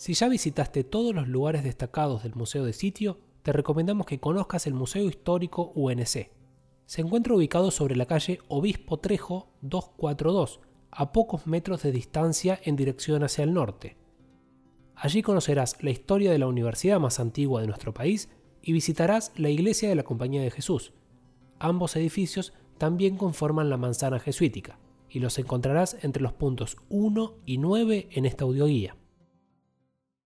Si ya visitaste todos los lugares destacados del Museo de Sitio, te recomendamos que conozcas el Museo Histórico UNC. Se encuentra ubicado sobre la calle Obispo Trejo 242, a pocos metros de distancia en dirección hacia el norte. Allí conocerás la historia de la universidad más antigua de nuestro país y visitarás la iglesia de la Compañía de Jesús. Ambos edificios también conforman la manzana jesuítica y los encontrarás entre los puntos 1 y 9 en esta audioguía.